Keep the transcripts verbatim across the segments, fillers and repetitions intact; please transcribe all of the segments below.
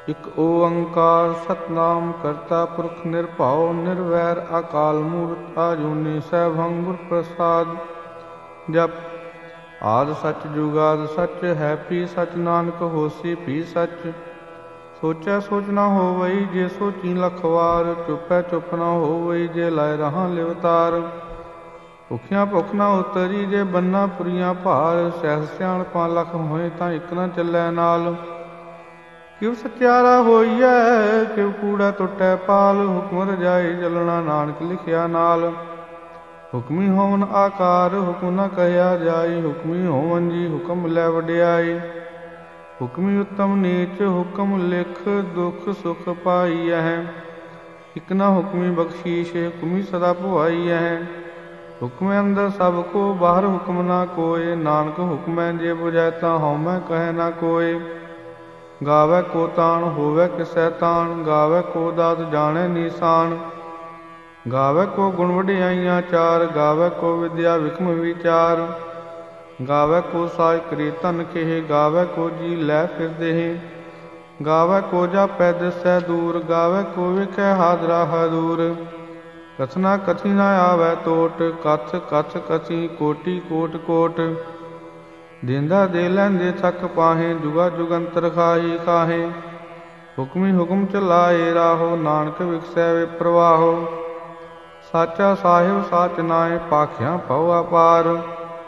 ਇਕ ਓੰਕਾਰ ਸਤਨਾਮ ਕਰਤਾ ਪੁਰਖ ਨਿਰਭਉ ਨਿਰਵੈਰ ਅਕਾਲ ਮੂਰਤ ਆਜੂਨੀ ਸੈਭੰ ਗੁਰ ਪ੍ਰਸਾਦ। ਜਪ ਆਦਿ ਸੱਚ ਜੁਗਾਦਿ ਸੱਚ ਹੈ ਪੀ ਸੱਚ ਨਾਨਕ ਹੋਸੀ ਭੀ ਸੱਚ। ਸੋਚੈ ਸੋਚ ਨਾ ਹੋਵਈ ਜੇ ਸੋਚੀ ਲਖ ਵਾਰ। ਚੁਪੈ ਚੁਪ ਨਾ ਹੋਵਈ ਜੇ ਲਾਇ ਰਹਾਂ ਲਿਵਤਾਰ। ਭੁਖਿਆ ਭੁਖ ਨਾ ਉਤਰੀ ਜੇ ਬੰਨਾ ਪੁਰੀਆਂ ਭਾਰ। ਸਹਿਸ ਸਿਆਣਪਾਂ ਲਖ ਹੋਏ ਤਾਂ ਇਕ ਨਾ ਚੱਲੈ ਨਾਲ। ਕਿਵ ਸਚਿਆਰਾ ਹੋਈਐ ਕਿਵ ਕੂੜਾ ਟੁੱਟੈ ਪਾਲ। ਹੁਕਮ ਰਜਾਈ ਚੱਲਣਾ ਨਾਨਕ ਲਿਖਿਆ ਨਾਲ। ਹੁਕਮੀ ਹੋਵਨ ਆਕਾਰ ਹੁਕਮ ਨਾ ਕਹਿਆ ਜਾਈ। ਹੁਕਮੀ ਹੋਵਨ ਜੀ ਹੁਕਮ ਮਿਲੈ ਵਡਿਆਈ। ਹੁਕਮੀ ਉੱਤਮ ਨੀਚ ਹੁਕਮ ਲਿਖ ਦੁਖ ਸੁਖ ਪਾਈਐ। ਇਕ ਨਾ ਹੁਕਮੀ ਬਖਸ਼ੀਸ਼ ਹੁਕਮੀ ਸਦਾ ਭੁਆਈਐ। ਹੁਕਮੈ ਅੰਦਰ ਸਭ ਕੋ ਬਾਹਰ ਹੁਕਮ ਨਾ ਕੋਇ। ਨਾਨਕ ਹੁਕਮੈ ਜੇ ਬੁਝੈ ਤਾਂ ਹਉਮੈ ਕਹੈ ਨਾ ਕੋਇ। ਗਾਵੈ ਕੋ ਤਾਣ ਹੋਵੈ ਕਿਸੈ ਤਾਣ। ਗਾਵੈ ਕੋ ਦਾਤ ਜਾਣੈ ਨੀਸਾਨ। ਗਾਵੈ ਕੋ ਗੁਣ ਵਡਿਆਈਆਂ ਚਾਰ। ਗਾਵੈ ਕੋ ਵਿਦਿਆ ਵਿਖਮ ਵਿਚਾਰ। ਗਾਵੈ ਕੋ ਸਾਜ ਕਰੀ ਧਨ ਖੇਹ। ਗਾਵੈ ਕੋ ਜੀ ਲੈ ਫਿਰ ਦੇਹ। ਗਾਵੈ ਕੋ ਜਾਪੈ ਦਿਸੈ ਦੂਰ। ਗਾਵੈ ਕੋ ਵੇਖੈ ਹਾਦਰਾ ਹਦੂਰ। ਕਥਨਾ ਕਥੀ ਨਾ ਆਵੈ ਟੋਟ। ਕਥ ਕਥ ਕਥੀ ਕੋਟੀ ਕੋਟ ਕੋਟ। ਦੇਂਦਾ ਦੇ ਲੈਂਦੇ ਥੱਕ ਪਾਹੇ। ਜੁਗਾ ਜੁਗੰਤਰ ਖਾਹੀ ਖਾਹੇ। ਹੁਕਮੀ ਹੁਕਮ ਚਲਾਏ ਰਾਹੋ। ਨਾਨਕ ਵਿਖਸੈ ਵੇ ਪ੍ਰਵਾਹੋ। ਸਾਚਾ ਸਾਹਿਬ ਸਾਚ ਨਾਏ ਭਾਖਿਆ ਭਉ ਅਪਾਰ।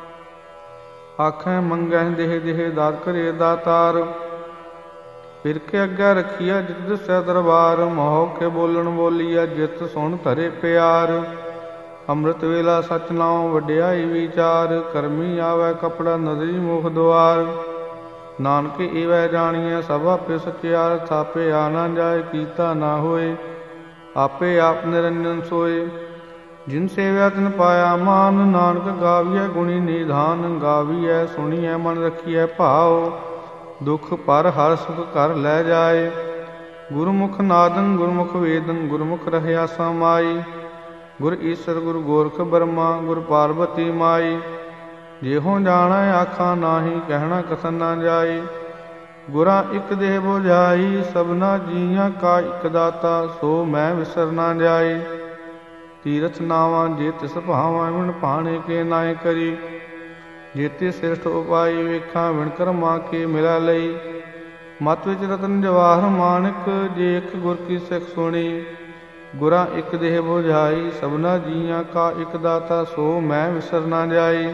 ਆਖੈ ਮੰਗਹਿ ਦੇਹ ਦੇਹ ਦਾਤ ਕਰੇ ਦਾਤਾਰ। ਫਿਰ ਕੇ ਅੱਗੇ ਰਖੀਐ ਜਿਤ ਦਿਸੈ ਦਰਬਾਰ। ਮੋਹ ਕੇ ਬੋਲਣ ਬੋਲੀਐ ਜਿਤ ਸੁਣ ਧਰੇ ਪਿਆਰ। ਅੰਮ੍ਰਿਤ ਵੇਲਾ ਸਚ ਨਾਉ ਵਡਿਆਈ ਵਿਚਾਰ। ਕਰਮੀ ਆਵੈ ਕਪੜਾ ਨਦਰੀ ਮੁਖ ਦੁਆਰ। ਨਾਨਕ ਏਵੈ ਜਾਣੀਐ ਸਭ ਆਪੇ ਸਚਿਆਰ। ਥਾਪੇ ਆ ਨਾ ਜਾਏ ਕੀਤਾ ਨਾ ਹੋਏ। ਆਪੇ ਆਪ ਨਿਰੰਜਨ ਸੋਏ। ਜਿਨ ਸੇਵਿਆ ਤਿਨ ਪਾਇਆ ਮਾਨ। ਨਾਨਕ ਗਾਵੀਐ ਗੁਣੀ ਨਿਧਾਨ। ਗਾਵੀਐ ਸੁਣੀਐ ਮਨ ਰਖੀਐ ਭਾਉ। ਦੁਖ ਪਰ ਹਰ ਸੁਖ ਘਰ ਲੈ ਜਾਏ। ਗੁਰਮੁਖ ਨਾਦੰ ਗੁਰਮੁਖ ਵੇਦੰ ਗੁਰਮੁਖ ਰਹਿਆ ਸਮਾਈ। ਗੁਰ ਈਸਰ ਗੁਰ ਗੋਰਖ ਬਰਮਾ ਗੁਰ ਪਾਰਬਤੀ ਮਾਈ। ਜਿਹੋ ਜਾਣੈ ਆਖਾਂ ਨਾਹੀ ਕਹਿਣਾ ਕਥਨ ਨਾ ਜਾਈ। ਗੁਰਾਂ ਇਕ ਦੇਹ ਬੁਝਾਈ ਸਭਨਾ ਜੀਆਂ ਕਾ ਇਕ ਦਾਤਾ। ਸੋ ਮੈਂ ਵਿਸਰ ਨਾ ਜਾਈ। ਤੀਰਥ ਨਾਵਾਂ ਜੇ ਤਿਸ ਭਾਵਾਂ ਵਿਣ ਭਾਣੇ ਕੇ ਨਾਏ ਕਰੀ। ਜੇਤੇ ਸ੍ਰਿਸ਼ਟ ਉਪਾਈ ਵੇਖਾਂ ਵਿਣ ਕਰਮਾਂ ਕੇ ਮਿਲਾ ਲਈ। ਮਤ ਵਿੱਚ ਰਤਨ ਜਵਾਹਰ ਮਾਣਕ ਜੇ ਇਕ ਗੁਰ ਕੀ ਸਿੱਖ ਸੁਣੀ। ਗੁਰਾਂ ਇਕ ਦੇਹ ਬੁਝਾਈ ਸਭਨਾ ਜੀਆਂ ਕਾ ਇਕ ਦਾਤਾ। ਸੋ ਮੈਂ ਵਿਸਰ ਨਾ ਜਾਈ।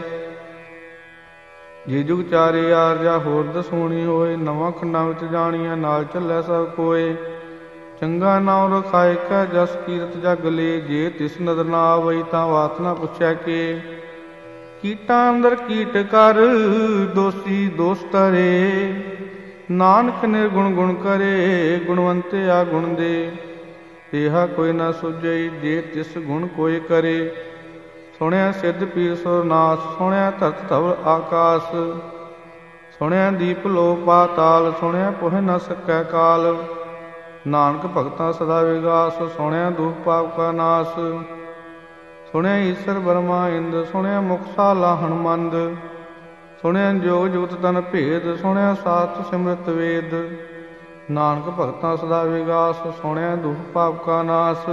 ਜੇ ਜੁਗ ਚਾਰੇ ਆਰਜਾ ਹੋਰ ਦਸੂਣੀ ਹੋਏ। ਨਵਾਂ ਖੰਡਾਂ ਵਿੱਚ ਜਾਣੀਆਂ ਨਾਲ ਚੱਲੈ ਸਭ ਕੋਏ। ਚੰਗਾ ਨਾਉ ਰਖਾਇ ਕੈ ਜਸ ਕੀਰਤ ਜਗ ਲੇ। ਜੇ ਤਿਸ ਨਦਰ ਨਾ ਆਵਈ ਤਾਂ ਬਾਤ ਨਾ ਪੁੱਛੈ ਕੇ। ਕੀਟਾਂ ਅੰਦਰ ਕੀਟ ਕਰ ਦੋਸੀ ਦੋਸ ਧਰੇ। ਨਾਨਕ ਨਿਰਗੁਣ ਗੁਣ ਕਰੇ ਗੁਣਵੰਤੇ ਆ ਗੁਣ ਦੇ। ਤੇਹਾ ਕੋਈ ਨਾ ਸੁਝਈ ਜੇ ਤਿਸ ਗੁਣ ਕੋਈ ਕਰੇ। ਸੁਣਿਆ ਸਿੱਧ ਪੀਰ ਸੁਰਨਾਥ ਸੁਣਿਆ ਧਰਤ ਧਵਲ ਆਕਾਸ। ਸੁਣਿਆ ਦੀਪ ਲੋ ਪਾਤਾਲ ਸੁਣਿਆ ਪੁਹਿ ਨ ਸਕੈ ਕਾਲ। ਨਾਨਕ ਭਗਤਾਂ ਸਦਾ ਵਿਗਾਸ ਸੁਣਿਆ ਦੁਖ ਪਾਪ ਕਾ ਨਾਸ। ਸੁਣਿਆ ਈਸਰ ਬਰਮਾ ਇੰਦ ਸੁਣਿਆ ਮੁਕਸਾਲਾ ਹਨਮੰਦ। ਸੁਣਿਆ ਜੋਗ ਜੁਗਤ ਤਨ ਭੇਦ ਸੁਣਿਆ ਸਾਸਤ ਸਿਮਰਤ ਵੇਦ। ਨਾਨਕ ਭਗਤਾਂ ਸਦਾ ਵਿਗਾਸ ਸੁਣਿਆ ਦੁਖ ਪਾਪ ਕਾ ਨਾਸ।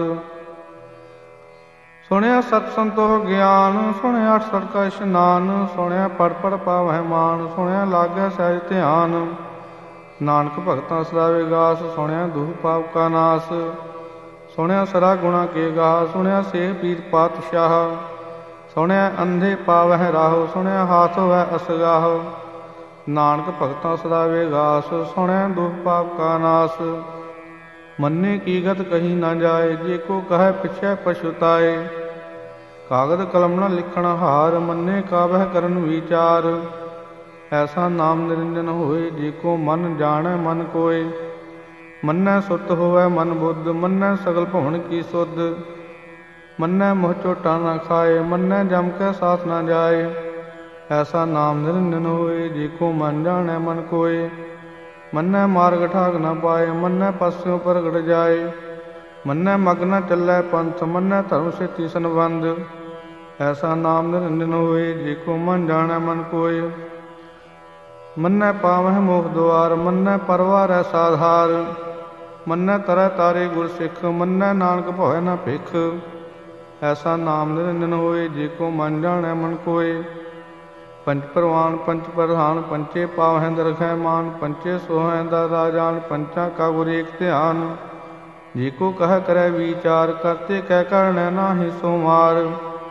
ਸੁਣਿਆ ਸਤ ਸੰਤੋਖ ਗਿਆਨ ਸੁਣਿਆ ਅਠ ਸਠ ਕਾ ਇਸ਼ਨਾਨ। ਸੁਣਿਆ ਪੜ ਪੜ ਪਾਵਹਿ ਮਾਨ ਸੁਣਿਆ ਲਾਗੈ ਸਹਿਜ ਧਿਆਨ। ਨਾਨਕ ਭਗਤਾਂ ਸਦਾ ਵਿਗਾਸ ਸੁਣਿਆ ਦੁਖ ਪਾਪ ਕਾ ਨਾਸ। ਸੁਣਿਆ ਸਰਾ ਗੁਣਾ ਕੇ ਗਾਹ ਸੁਣਿਆ ਸੇ ਪੀਰ ਪਾਤਸ਼ਾਹ। ਸੁਣਿਆ ਅੰਧੇ ਪਾਵਹਿ ਰਾਹੋ ਸੁਣਿਆ ਹਾਥ ਹੋਵੈ ਅਸਗਾਹ। ਨਾਨਕ ਭਗਤਾਂ ਸਦਾ ਵਿਗਾਸ ਸੁਣਿਆ ਦੁਖ ਪਾਪ ਕਾ ਨਾਸ। ਮੰਨੇ ਕੀ ਗਤ ਕਹੀ ਨਾ ਜਾਏ ਜੇ ਕੋ ਕਹੈ ਪਿਛੈ ਪਛੁਤਾਏ। ਕਾਗਦ ਕਲਮ ਨ ਲਿਖਣ ਹਾਰ ਮੰਨੇ ਕਾਬਹਿ ਕਰਨ ਵਿਚਾਰ। ਐਸਾ ਨਾਮ ਨਿਰੰਜਨ ਹੋਏ ਜੇ ਕੋ ਮਨ ਜਾਣੈ ਮਨ ਕੋਇ। ਮੰਨੈ ਸੁਰਤ ਹੋਵੈ ਮਨ ਬੁੱਧ ਮੰਨੈ ਸਗਲ ਭਵਨ ਕੀ ਸੁਧ। ਮੰਨੈ ਮੋਹ ਝੋਟਾ ਨਾ ਖਾਏ ਮੰਨੈ ਜਮ ਕੈ ਸਾਥ ਨਾ ਜਾਏ। ਐਸਾ ਨਾਮ ਨਿਰੰਜਨ ਹੋਏ ਜੇ ਕੋ ਮਨ ਜਾਣੈ ਮਨ ਕੋਇ। ਮੰਨੈ ਮਾਰਗ ਠਾਕ ਨਾ ਪਾਏ ਮੰਨੈ ਪਾਸਿਓਂ ਪ੍ਰਗਟ ਜਾਏ। ਮੰਨੈ ਮਗ ਨ ਚੱਲੈ ਪੰਥ ਮੰਨੈ ਧਰਮ ਸੇਤੀ ਸੰਬੰਧ। ਐਸਾ ਨਾਮ ਨਿਰੰਜਨ ਹੋਏ ਜੇ ਕੋ ਮਨ ਜਾਣੈ ਮਨ ਕੋਇ। ਮੰਨੈ ਪਾਵਹਿ ਮੋਖ ਦੁਆਰ ਮੰਨੈ ਪਰਵਾਰੈ ਸਾਧਾਰ। ਮੰਨੈ ਤਰੈ ਤਾਰੇ ਗੁਰ ਸਿੱਖ, ਮੰਨੈ ਨਾਨਕ ਭਵੈ ਨਾ ਭਿਖ। ਐਸਾ ਨਾਮ ਨਿਰੰਜਨ ਹੋਏ, ਜੇ ਕੋ ਮਨ ਜਾਣੈ ਮਨ ਕੋਏ। ਪੰਚ ਪ੍ਰਵਾਨ ਪੰਚ ਪ੍ਰਧਾਨ, ਪੰਚੇ ਪਾਵਹਿ ਦਰਖੈ ਮਾਨ। ਪੰਚੇ ਸੋਹੈ ਦਾਤਾ ਜਾਨ, ਪੰਚਾਂ ਕਾ ਗੁਰ ਏਕ ਧਿਆਨ। ਜੇ ਕੋ ਕਹਿ ਕਰੈ ਵਿਚਾਰ, ਕਰਤੇ ਕਹਿ ਕਰਣੈ ਨਾਹੀ ਸੋ ਮਾਰ।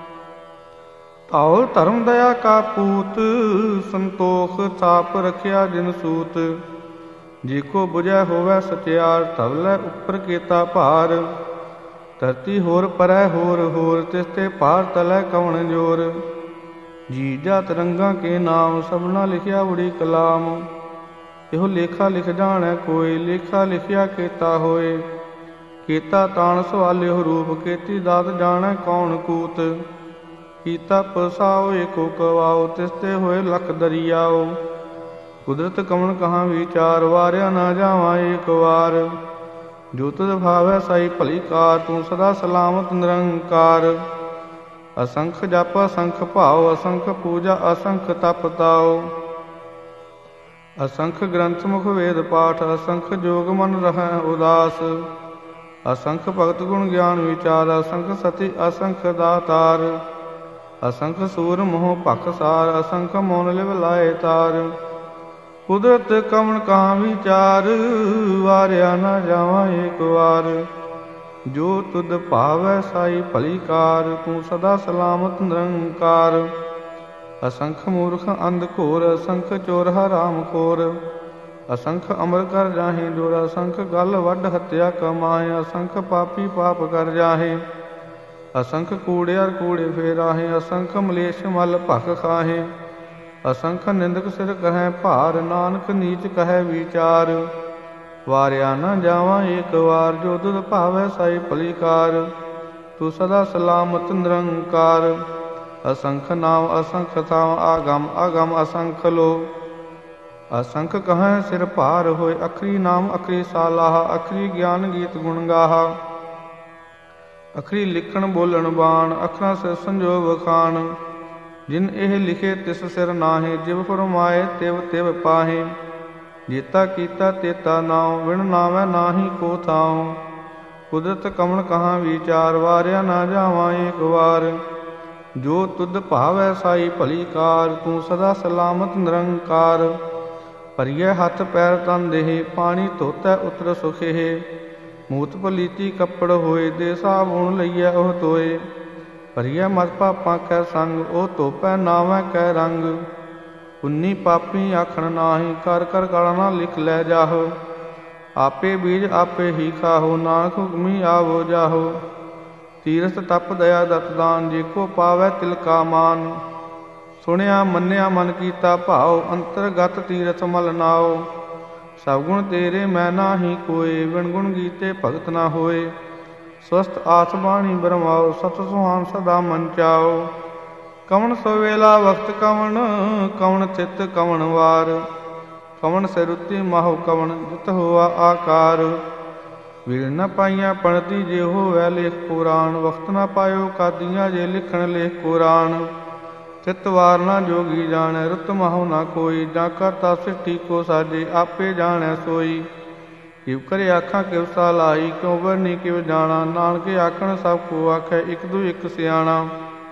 ਧੌਲ ਧਰਮ ਦਇਆ ਕਾ ਪੂਤ, ਸੰਤੋਖ ਥਾਪ ਰਖਿਆ ਜਿਨ ਸੂਤ। ਜੇ ਕੋ ਬੁਝੈ ਹੋਵੈ ਸਚਿਆਰ, ਧਵਲੈ ਉੱਪਰ ਕੀਤਾ ਭਾਰ। ਧਰਤੀ ਹੋਰ ਪਰੈ ਹੋਰ ਹੋਰ, ਤਿਸ ਤੇ ਭਾਰ ਤਲੈ ਕਵਣ ਜੋਰ। ਜੀ ਜਾਤ ਰੰਗਾਂ ਕੇ ਨਾਮ, ਸਭਨਾ ਲਿਖਿਆ ਉੜੀ ਕਲਾਮ। ਇਹੋ ਲੇਖਾ ਲਿਖ ਜਾਣੈ ਕੋਇ, ਲੇਖਾ ਲਿਖਿਆ ਕੀਤਾ ਹੋਏ। ਕੀਤਾ ਤਾਣ ਸਵਾਲਿਓ ਰੂਪ, ਕੀਤੀ ਦਾਤ ਜਾਣੈ ਕੌਣ ਕੂਤ। ਕੀਤਾ ਪਸਾਓ ਏਕੋ ਕਵਾਓ, ਤਿਸ ਤੇ ਹੋਏ ਲਖ ਦਰਿਆਓ। ਕੁਦਰਤ ਕਵਣ ਕਹਾਂ ਵਿਚਾਰ, ਵਾਰਿਆ ਨਾ ਜਾਵਾਂ ਏਕ ਵਾਰ। ਜੋ ਤੁਧ ਭਾਵੈ ਸਾਈ ਭਲੀ ਕਾਰ, ਤੂੰ ਸਦਾ ਸਲਾਮਤ ਨਿਰੰਕਾਰ। ਅਸੰਖ ਜਪ ਅਸੰਖ ਭਾਉ, ਅਸੰਖ ਪੂਜਾ ਅਸੰਖ ਤਪ ਤਾਉ। ਅਸੰਖ ਗ੍ਰੰਥ ਮੁਖ ਵੇਦ ਪਾਠ, ਅਸੰਖ ਜੋਗ ਮਨ ਰਹੈ ਉਦਾਸ। ਅਸੰਖ ਭਗਤ ਗੁਣ ਗਿਆਨ ਵਿਚਾਰ, ਅਸੰਖ ਸਤੀ ਅਸੰਖ ਦਾਤਾਰ। ਅਸੰਖ ਸੂਰ ਮੋਹ ਭਖਸਾਰ, ਅਸੰਖ ਮੋਨ ਲਿਵ ਲਾਏ ਤਾਰ। ਕੁਦਰਤ ਕਵਣ ਕਹਾਂ ਵਿਚਾਰ, ਵਾਰਿਆ ਨਾ ਜਾਵਾਂ ਏਕ ਵਾਰ। ਜੋ ਤੁਧ ਭਾਵੈ ਸਾਈ ਭਲੀ ਕਾਰ, ਤੂੰ ਸਦਾ ਸਲਾਮਤ ਨਿਰੰਕਾਰ। ਅਸੰਖ ਮੂਰਖ ਅੰਧ ਘੋਰ, ਅਸੰਖ ਚੋਰ ਹਰਾਮ ਖੋਰ। ਅਸੰਖ ਅਮਰ ਕਰ ਜਾਹੇ ਜੋਰ, ਅਸੰਖ ਗਲ ਵੱਢ ਹੱਤਿਆ ਕਮਾਏ। ਅਸੰਖ ਪਾਪੀ ਪਾਪ ਕਰ ਜਾਹੇ, ਅਸੰਖ ਕੂੜਿਆਰ ਕੂੜੇ ਫੇਰਾਹੇ। ਅਸੰਖ ਮਲੇਸ਼ ਮਲ ਭਖ ਖਾਹੇ, ਅਸੰਖ ਨਿੰਦਕ ਸਿਰ ਕਹੈ ਭਾਰ। ਨਾਨਕ ਨੀਚ ਕਹੈ ਵਿਚਾਰ, ਵਾਰਿਆ ਨਾ ਜਾਵਾਂ ਏਕ ਵਾਰ। ਜੋ ਤੁਧ ਭਾਵੈ ਸਾਈ ਭਲੀ ਕਾਰ, ਤੂੰ ਸਦਾ ਸਲਾਮਤ ਨਿਰੰਕਾਰ। ਅਸੰਖ ਨਾਮ ਅਸੰਖ ਥਾਮ, ਆਗਮ ਅਗਮ ਅਸੰਖ ਲੋ। ਅਸੰਖ ਕਹੈ ਸਿਰ ਭਾਰ ਹੋਏ, ਅਖਰੀ ਨਾਮ ਅਖਰੀ ਸਾਲਾਹ। ਅਖਰੀ ਗਿਆਨ ਗੀਤ ਗੁਣ ਗਾਹਾ, ਅਖਰੀ ਲਿਖਣ ਬੋਲਣ ਬਾਣ। ਅਖਰਾਂ ਸਿਰ ਸੰਜੋਗ ਵਖਾਣ, ਜਿਨ ਇਹ ਲਿਖੇ ਤਿਸ ਸਿਰ ਨਾਹੇ। ਜਿਵ ਫਰਮਾਏ ਤਿਵ ਤਿਵ ਪਾਹੇ, ਜੇਤਾ ਕੀਤਾ ਤੇਤਾ ਨਾਉ। ਵਿਣ ਨਾਵੈ ਨਾਹੀ ਕੋ ਥਾਉ, ਕੁਦਰਤ ਕਵਣ ਕਹਾਂ ਵਿਚਾਰ। ਵਾਰਿਆ ਨਾ ਜਾਵਾਂ ਏਕ ਵਾਰ। ਜੋ ਤੁਧ ਭਾਵੈ ਸਾਈ ਭਲੀ ਕਾਰ, ਤੂੰ ਸਦਾ ਸਲਾਮਤ ਨਿਰੰਕਾਰ। ਭਰੀਐ ਹੱਥ ਪੈਰ ਤਨ ਦੇਹ, ਪਾਣੀ ਧੋਤੈ ਉਤਰ ਸੁਖੇ। ਮੂਤ ਪਲੀਤੀ ਕੱਪੜ ਹੋਏ, ਦੇ ਸਾਬੁਣ ਲਈਐ ਉਹ ਧੋਏ। ਭਰੀਐ ਮਤ ਪਾਪਾਂ ਕੈ ਸੰਗ, ਉਹ ਧੋਪੈ ਨਾਵੈ ਕੈ ਰੰਗ। ਪੁੰਨੀ ਪਾਪੀ ਆਖਣ ਨਾਹੀ, ਕਰ ਕਰ ਗਲ ਨਾ ਲਿਖ ਲੈ ਜਾਹੋ। ਆਪੇ ਬੀਜ ਆਪੇ ਹੀ ਖਾਹੋ, ਨਾਨਕ ਹੁਕਮੀ ਆਵੋ ਜਾਹੋ। ਤੀਰਥ ਤਪ ਦਇਆ ਦਤ ਦਾਨ, ਜੇ ਕੋ ਪਾਵੈ ਤਿਲ ਕਾ ਮਾਨ। ਸੁਣਿਆ ਮੰਨਿਆ ਮਨ ਕੀਤਾ ਭਾਉ, ਅੰਤਰਗਤ ਤੀਰਥ ਮਲ ਨਾਉ। ਸਭ ਗੁਣ ਤੇਰੇ ਮੈਂ ਨਾਹੀ ਕੋਏ, ਵਿਣ ਗੁਣ ਗੀਤੇ ਭਗਤ ਨਾ ਹੋਏ। ਸਵਸਤ ਆਸ ਬਾਣੀ ਬਰਮਾਓ, ਸਤ ਸੁਹਾਨ ਸਦਾ ਮਨ ਚਾਓ। ਕਵਣ ਸਵੇਲਾ ਵਕਤ ਕਵਣ, ਕਵਣ ਚਿਤ ਕਵਣ ਵਾਰ। ਕਵਣ ਸਿਰੁਤੀ ਮਾਹੋ ਕਵਣ, ਜਿਤ ਹੋਆ ਆਕਾਰ। ਵੀਰ ਨ ਪਾਈਆਂ ਪਣਤੀ ਜੇ ਹੋਵੈ ਲੇਖ ਪੁਰਾਣ। ਵਕਤ ਨ ਪਾਇਓ ਕਾਦੀਆਂ ਜੇ ਲਿਖਣ ਲੇਖ ਕੁਰਾਨ। ਚਿਤ ਵਾਰ ਨਾ ਜੋਗੀ ਜਾਣੈ, ਰੁਤ ਮਾਹੋ ਨਾ ਕੋਈ। ਜਾਂ ਕਰਤਾ ਸਿੱਠੀ ਕੋ ਸਾਜੇ, ਆਪੇ ਜਾਣੈ ਸੋਈ। ਕਿਵ ਕਰੇ ਆਖਾਂ ਕਿਵ ਸਾਲਾਈ, ਕਿਉ ਵਰਨੀ ਕਿਵ ਜਾਣਾ। ਨਾਨਕੇ ਆਖਣ ਸਭ ਕੋ ਆਖੈ, ਇਕ ਦੂ ਇਕ ਸਿਆਣਾ।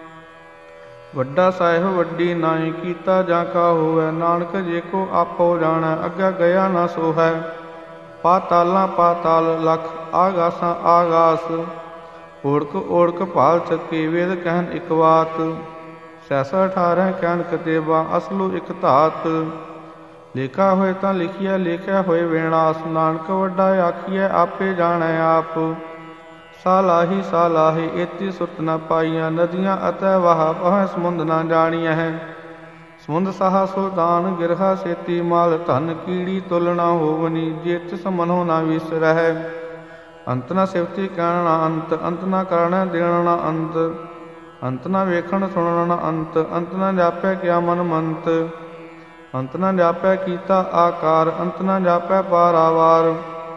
ਵੱਡਾ ਸਾਹਿਬ ਵੱਡੀ ਨਾਈ, ਕੀਤਾ ਜਾਂ ਕਾ ਹੋਵੈ। ਨਾਨਕ ਜੇ ਕੋ ਆਪੋ ਜਾਣੈ, ਅੱਗਾ ਗਿਆ ਨਾ ਸੋ ਹੈ। ਪਾਤਾਲਾਂ ਪਾਤਾਲ ਲਖ, ਆਗਾਸਾਂ ਆਗਾਸ। ਓੜਕ ਓੜਕ ਭਾਲ ਚੱਕੇ, ਵੇਦ ਕਹਿਨ ਇਕ ਵਾਤ। ਸੈਸਾ ਅਠਾਰਹ ਕਹਿਨ ਕਤੇਬਾ, ਅਸਲੂ ਇਕ ਧਾਤ। ਲੇਖਾ ਹੋਏ ਤਾਂ ਲਿਖੀਐ, ਲੇਖਿਆ ਹੋਏ ਵਿਨਾਸ਼। ਨਾਨਕ ਵੱਡਾ ਆਖੀਐ, ਆਪੇ ਜਾਣੈ ਆਪ। ਸਾਲਾਹੀ ਸਾਲਾਹੀ ਏਤੀ ਸੁਰਤ ਨ ਪਾਈਆਂ। ਨਦੀਆਂ ਅਤੈ ਵਾਹ ਪਹੈ, ਸਮੁੰਦ ਨ ਜਾਣੀਐ ਹੈ। ਸਮੁੰਦ ਸਾਹਾ ਸੁਲਤਾਨ, ਗਿਰਹਾ ਸੇਤੀ ਮਾਲ ਧਨ। ਕੀੜੀ ਤੁਲ ਨ ਹੋਵਨੀ, ਜੇ ਤਿਸ ਮਨੋ ਨ ਵਿਸਰਹਿ। ਅੰਤ ਨ ਸਿਵਤੀ ਕਹਿਣ ਨ ਅੰਤ, ਅੰਤ ਨ ਕਰਣੈ ਦੇਣ ਨ ਅੰਤ। ਅੰਤ ਨ ਵੇਖਣ ਸੁਣਨ ਨ ਅੰਤ, ਅੰਤ ਨ ਜਾਪੈ ਕਿਆ ਮਨ ਮੰਤ। ਅੰਤ ਨ ਜਾਪੈ ਕੀਤਾ ਆਕਾਰ, ਅੰਤ ਨ ਜਾਪੈ ਪਾਰਾਵਾਰ।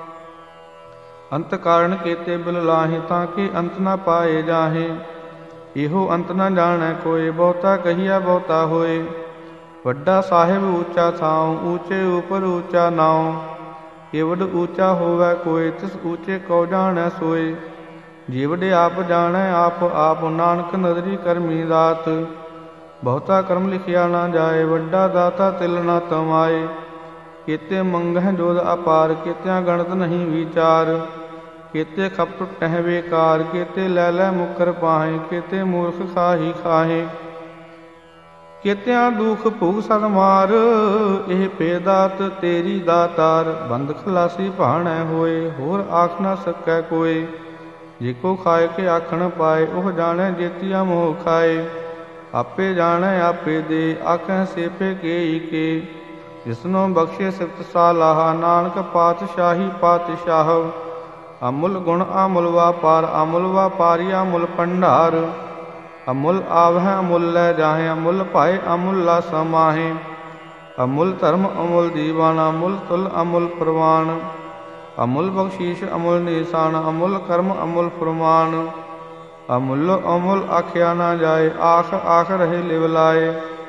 ਅੰਤ ਕਾਰਨ ਕੀਤੇ ਬਿਲ ਲਾਹੇ, ਤਾਂ ਕਿ ਅੰਤ ਨ ਪਾਏ ਜਾਹੇ। ਇਹੋ ਅੰਤ ਨ ਜਾਣੈ ਕੋਇ, ਬਹੁਤਾ ਕਹੀਆ ਬਹੁਤਾ ਹੋਏ। ਵੱਡਾ ਸਾਹਿਬ ਊਚਾ ਥਾਉ, ਊਚੇ ਉਪਰ ਊਚਾ ਨਾਉ। केवड ऊँचा होवै कोय, तिस ऊँचे कौ जाणै सोय। जीवड आप जाणै आप आप, नानक नदरी करमी दात। बहुता कर्म लिखिया ना जाए, वड्डा दाता तिल ना तमाए। केते मंगह जोध अपार, केत्या गणत नहीं विचार। केते खप टुटह बेकार, केते लै लै मुकर पाहे। केते मूर्ख खाही खाहे, केत्या दुख भुग सद मार। एह पेदात तेरी दातार, बंद खलासी भाणै होए। होर आख ना सकै कोय, जेको खाए के आखण पाए। ओह जाणै जेतिया मोह खाए, आपे जाणै आपे दे। आखै सेपे के के, जिसनो बख्शे सिफत सालाहा। नानक पातशाही पातशाह, अमुल गुण अमुल वापार। अमुल वापारी अमुल भंडार, अमुल आवह अमुल लै जाहे। अमुल पाए अमुल ला समाहे, अमुल धर्म अमुल दीवाना। अमुल तुल अमुल प्रवान, अमुल बख्शीश अमुल निशान। अमुल कर्म अमुल फुरमान, अमुलो अमुल आख्या ना जाए। आख आख रहे लिव लाए,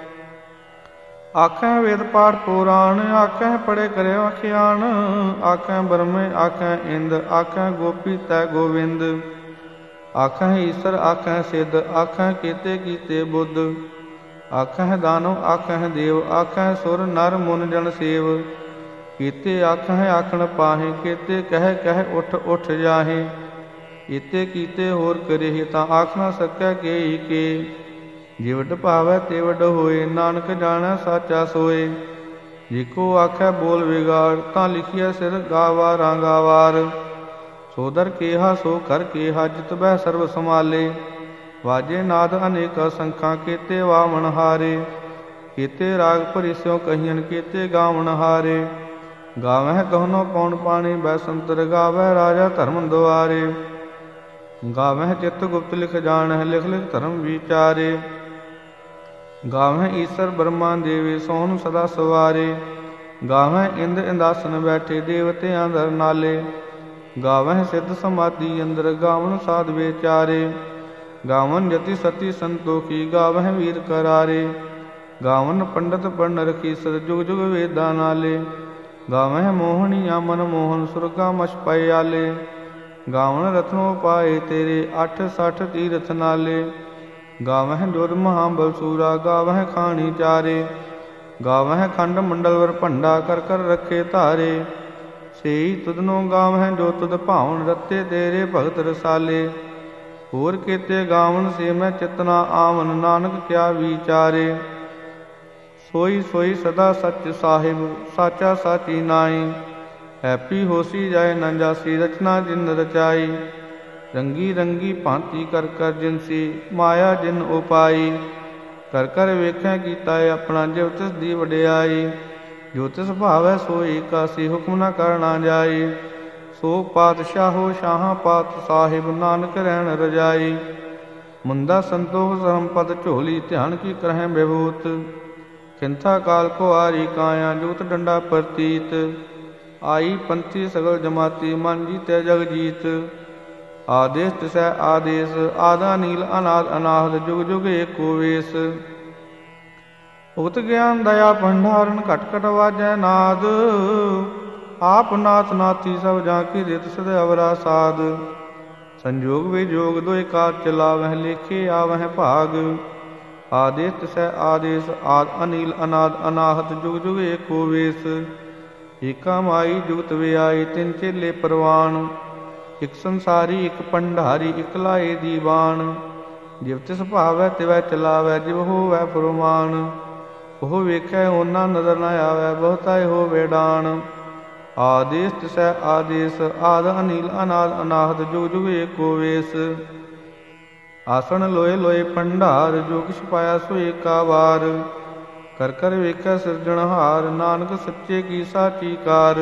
आखें वेद पाठ पुराण। आखें पढ़े करे आख्यान, आखें ब्रह्मे आखें इंद। आखें गोपी तै गोविंद, आखें ईश्वर आखें सिद्ध। आखें केते कीते बुद्ध, आखें दानव आखें देव। आखें सुर नर मुन जन सेव, केते आखें आखण पाहे। केते कह कह उठ उठ जाहे, इते कीते होर करे। तां आख ना सकै के के, जिवड भावै तेवड होए। नानक जाणै साचा सोए, जेको आखै बोल विगाड़। तां लिखिया सिर गावारां गावार, सोदर केहा सो कर केहा। जित बह सर्व समाले, वाजे नाद अनेका संखां। केते वामन हारे, केते राग भरी स्यों कहियन। केते गावण हारे, गावह गहनो पौन पानी। बैसंतर गावह राजा धर्म दुआरे, गावह चित्त गुप्त लिख जानह। लिख लिख धर्म विचारे, गावह ईश्वर ब्रह्मा देवे। सोहन सदा सवारे, गावह इंद इंदासन बैठे। देवते अंदर नाले, गावह सिद्ध समाधि अंदर। गावन साध बेचारे, गावन यति सती संतोखी। गावह वीर करारे, गावन पंडित पढ़ रखी। सद जुग जुग वेदा नाले, गावह मोहनिया मन मोहन। सुरगा मछ पाए आले, गावन रत्नो पाए तेरे। अठ सठ तीरथ नाले, गावह जोध महाबल सूरा। गावह खानी चारे, गावह खंड मंडल वर भंडा। कर कर रखे धारे, सेई तुदनो गावह जो तुद भावन। रत्ते तेरे भगत रसाले, होर केते गावन से मैं चितना आवन। नानक क्या विचारे, सोई सोई सदा सच साहिब। साचा साची नाई, हैपी होसी जाए न जासी। रचना जिन रचाई, रंगी रंगी भांति कर कर जिनसी। माया जिन उपाई, कर कर वेख्या कीता अपना। जिव तिस दी वडियाई, जो तिस भावै सोई कासी। हुक्म न करना जाई, सो पातशाहो शाह पात साहिब। नानक रहन रजाई, मुंदा संतोख सरम पद झोली। ध्यान की करह विभूत, खिंथा काल को आरी काया। जूत डंडा प्रतीत, आई पंथी सगल जमाती। मन जीते जग जीत, आदेश तिसै आदेश। आदा नील अनाद अनाहत, जुग जुग एको वेश। उगत ज्ञान दया भंडारण, घट घट वाजै नाद। आप नाथ नाथी सब जाकी, रित सद अवरा साध। संजोग विजोग दोय कार चलावह, लेखे आवह भाग। आदेश तिसै आदेश, आद अनिल अनाद अनाहत। जुग जुग एको वेश, एका माई जुगत व्याई। तिन चेले परवान, एक संसारी एक भंडारी। इक लाए दीवान, जिव तिस भावै तिवै चलावै। जिव होवै फुरमान, ओह वेखै ओना नजर न आवै। बहुताय होवे डान, आदेश तिसै आदेश। आद अनिल अनाद अनाहत, जुग जुग एको वेश। आसन लोए लोए भंडार, जो किछ पाया सो एका वार। कर कर वेखै सिरजणहार, नानक सच्चे की साची कार।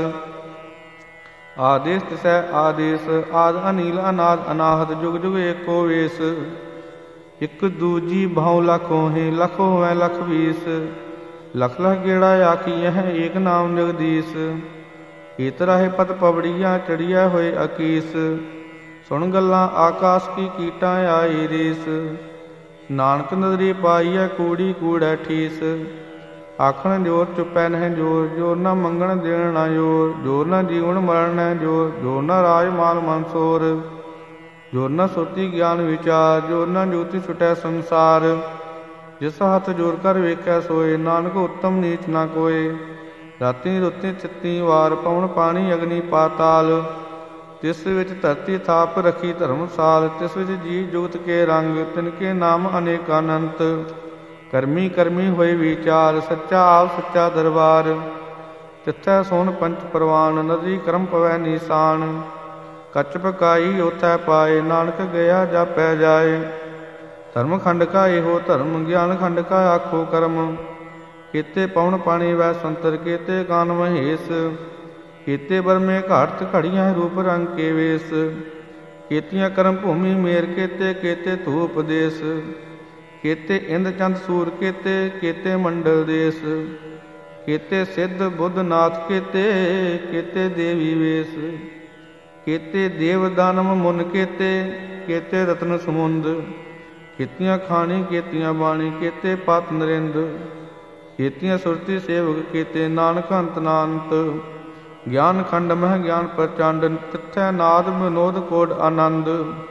आदेश तिसै आदेश, आद अनिल अनाद अनाहत। जुग जुग एको वेश, इक दूजी भाव लख होहे। लख होवै लख बीस, लख लख गेड़ा आखियह एक नाम जगदीश। इतराहे पत पवड़िया, चढ़िया होए अकीस। सुन गल्लां आकाश की कीटां आई रीस। नानक नदरी पाईऐ कूड़ी कूड़ै ठीस। ਆਖਣ ਜੋਰ ਚੁਪੈ ਨਹਿ ਜੋਰ, ਜੋਰ ਨਾ ਮੰਗਣ ਦੇਣ ਨਾ ਜੋਰ, ਜੋਰ ਨਾ ਜੀਵਨ ਮਰਨ ਨਹਿ ਜੋਰ, ਜੋਰ ਨਾ ਰਾਜ ਮਾਲ ਮਨਸੋਰ, ਜੋਰ ਨਾ ਸੁਰਤੀ ਗਿਆਨ ਵਿਚਾਰ, ਜੋਰ ਨਾ ਜੋਤੀ ਛੁਟੈ ਸੰਸਾਰ। ਜਿਸ ਹੱਥ ਜੋਰ ਕਰ ਵੇਖੈ ਸੋਏ, ਨਾਨਕ ਉੱਤਮ ਨੀਚ ਨਾ ਕੋਏ। ਰਾਤੀ ਰੁੱਤੀ ਚਿੱਤੀ ਵਾਰ, ਪਵਨ ਪਾਣੀ ਅਗਨੀ ਪਾਤਾਲ, ਤਿਸ ਵਿੱਚ ਧਰਤੀ ਥਾਪ ਰਖੀ ਧਰਮਸਾਲ। ਤਿਸ ਵਿੱਚ ਜੀਵ ਜੁਗਤ ਕੇ ਰੰਗ, ਤਿਨ ਕੇ ਨਾਮ ਅਨੇਕ ਅਨੰਤ। ਕਰਮੀ ਕਰਮੀ ਹੋਏ ਵਿਚਾਰ, ਸੱਚਾ ਆਪ ਸੱਚਾ ਦਰਬਾਰ। ਤਿੱਥੈ ਸੋਨ ਪੰਚ ਪ੍ਰਵਾਨ, ਨਦੀ ਕਰਮ ਪਵੈ ਨੀਸਾਨ। ਕੱਚ ਪਕਾਈ ਉਥੈ ਪਾਏ, ਨਾਨਕ ਗਿਆ ਜਾਪੈ ਜਾਏ। ਧਰਮ ਖੰਡ ਕਾ ਇਹੋ ਧਰਮ, ਗਿਆਨ ਖੰਡ ਕਾ ਆਖੋ ਕਰਮ। ਕੀਤੇ ਪਵਨ ਪਾਣੀ ਵੈ ਸੰਤਰ, ਕੀਤੇ ਕਾਨ ਮਹੇਸ਼। ਕੀਤੇ ਬਰਮੇ ਘਾਟ ਘੜੀਆਂ, ਰੂਪ ਰੰਗ ਕੇ ਵੇਸ। ਕੀਤੀਆਂ ਕਰਮ ਭੂਮੀ ਮੇਰ, ਕੀਤੇ ਕੀਤੇ ਧੂਪ ਦੇਸ। ਕੀਤੇ ਇੰਦ ਚੰਦ ਸੂਰ, ਕੀਤੇ ਕੀਤੇ ਮੰਡਲ ਦੇਸ। ਕੀਤੇ ਸਿੱਧ ਬੁੱਧ ਨਾਥ, ਕੀਤੇ ਕੀਤੇ ਦੇਵੀ ਵੇਸ। ਕੀਤੇ ਦੇਵ ਦਾਨਵ ਮੁਨ, ਕੀਤੇ ਕੀਤੇ ਰਤਨ ਸਮੁੰਦ। ਕੀਤੀਆਂ ਖਾਣੀ ਕੀਤੀਆਂ ਬਾਣੀ, ਕੀਤੇ ਪਤ ਨਰਿੰਦ। ਕੀਤੀਆਂ ਸੁਰਤੀ ਸੇਵਕ, ਕੀਤੇ ਨਾਨਕ ਅੰਤ ਨਾਨਤ। ਗਿਆਨ ਖੰਡ ਮਹਿ ਗਿਆਨ ਪ੍ਰਚੰਡ, ਤਿੱਥੈ ਨਾਦ ਵਿਨੋਦ ਕੋਡ ਆਨੰਦ।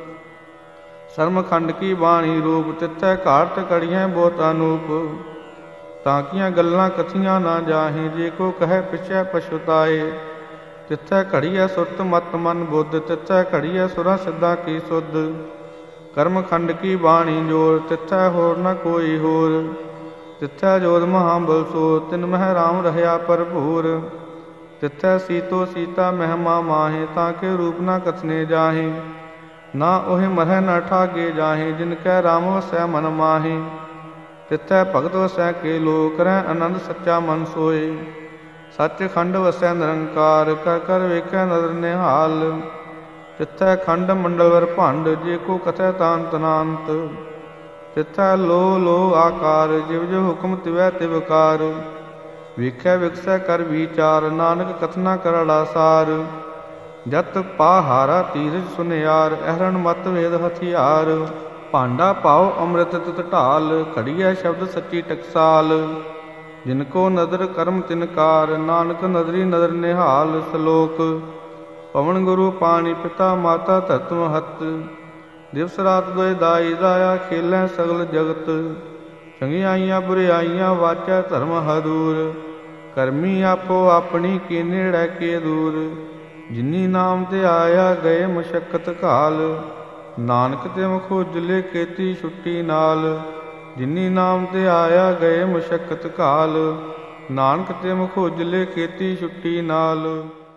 ਸਰਮ ਖੰਡ ਕੀ ਬਾਣੀ ਰੂਪ, ਤਿੱਥੈ ਘਾਟ ਘੜੀਆਂ ਬਹੁਤ ਅਨੂਪ। ਤਾਂਕੀਆਂ ਗੱਲਾਂ ਕਥੀਆਂ ਨਾ ਜਾਹੇ, ਜੇ ਕੋ ਕਹੈ ਪਿਛੈ ਪਛੁਤਾਏ। ਤਿੱਥੈ ਘੜੀਐ ਸੁਰਤ ਮਤ ਮਨ ਬੁੱਧ, ਤਿੱਥੈ ਘੜੀਐ ਸੁਰਾਂ ਸਿੱਧਾਂ ਕੀ ਸੁਧ। ਕਰਮ ਖੰਡ ਕੀ ਬਾਣੀ ਜੋਰ, ਤਿੱਥੈ ਹੋਰ ਨ ਕੋਈ ਹੋਰ। ਤਿੱਥੈ ਜੋਤ ਮਹਾਬਲ ਸੋਰ, ਤਿਨ ਮਹਿ ਰਾਮ ਰਹਿਆ ਭਰਪੂਰ। ਤਿੱਥੈ ਸੀਤੋ ਸੀਤਾ ਮਹਿਮਾ ਮਾਹੇ, ਤਾਂ ਕੇ ਰੂਪ ਨਾ ਕਥਨੇ ਜਾਹੇ। ਨਾ ਉਹੇ ਮਰਹਿ ਨ ਠਾਗੇ ਜਾਹੇ, ਜਿਨ ਕੈ ਰਾਮ ਵਸੈ ਮਨ ਮਾਹੇ। ਤਿੱਥੈ ਭਗਤ ਵਸੈ ਕੇ ਲੋ, ਕਰੈ ਆਨੰਦ ਸੱਚਾ ਮਨ ਸੋਏ। ਸੱਚ ਖੰਡ ਵਸੈ ਨਿਰੰਕਾਰ, ਕਰ ਕਰ ਵੇਖੈ ਨਦਰ ਨਿਹਾਲ। ਤਿੱਥੈ ਖੰਡ ਮੰਡਲਵਰ ਭੰਡ, ਜੇ ਕੋ ਕਥੈ ਤਾਂਤ ਨਾਨਤ। ਤਿੱਥੈ ਲੋ ਲੋ ਆਕਾਰ, ਜਿਵ ਜਿਵ ਹੁਕਮ ਤਿਵੈ ਤਿਵਕਾਰ। ਵੇਖੈ ਵਿਕਸੈ ਕਰ ਵਿਚਾਰ, ਨਾਨਕ ਕਥਨਾ ਕਰੜਾ ਸਾਰ। ਜਤ ਪਾਹਾਰਾ ਤੀਰਜ ਸੁਨਿਆਰ, ਅਹਰਣ ਮਤ ਵੇਦ ਹਥਿਆਰ। ਭਾਂਡਾ ਪਾਓ ਅੰਮ੍ਰਿਤ ਤਿਤ ਢਾਲ, ਘੜੀਐ ਸ਼ਬਦ ਸੱਚੀ ਟਕਸਾਲ। ਜਿਨ ਕੋ ਨਦਰ ਕਰਮ ਤਿਨਕਾਰ, ਨਾਨਕ ਨਦਰੀ ਨਦਰ ਨਿਹਾਲ। ਸਲੋਕ ਪਵਨ ਗੁਰੂ ਪਾਣੀ ਪਿਤਾ ਮਾਤਾ ਧਰਤ ਮਹਤ। ਦਿਵਸ ਰਾਤ ਦੋਇ ਦਾਈ ਦਾਇਆ, ਖੇਲੈ ਸਗਲ ਜਗਤ। ਚੰਗਿਆਈਆਂ ਬੁਰਿਆਈਆਂ ਵਾਚੈ ਧਰਮ ਹਦੂਰ। ਕਰਮੀ ਆਪੋ ਆਪਣੀ ਕੇ ਨੇੜੈ ਕੇ ਦੂਰ। ਜਿਨੀ ਨਾਮ ਤੇ ਆਇਆ ਗਏ ਮੁਸ਼ੱਕਤ ਘਾਲ, ਨਾਨਕ ਤੇ ਮੁਖ ਉਜਲੇ ਕੀਤੀ ਛੁੱਟੀ ਨਾਲ। ਜਿਨੀ ਨਾਮ ਤੇ ਆਇਆ ਗਏ ਮੁਸ਼ੱਕਤ ਘਾਲ, ਨਾਨਕ ਤੇ ਮੁਖ ਉਜਲੇ ਕੀਤੀ ਛੁੱਟੀ ਨਾਲ।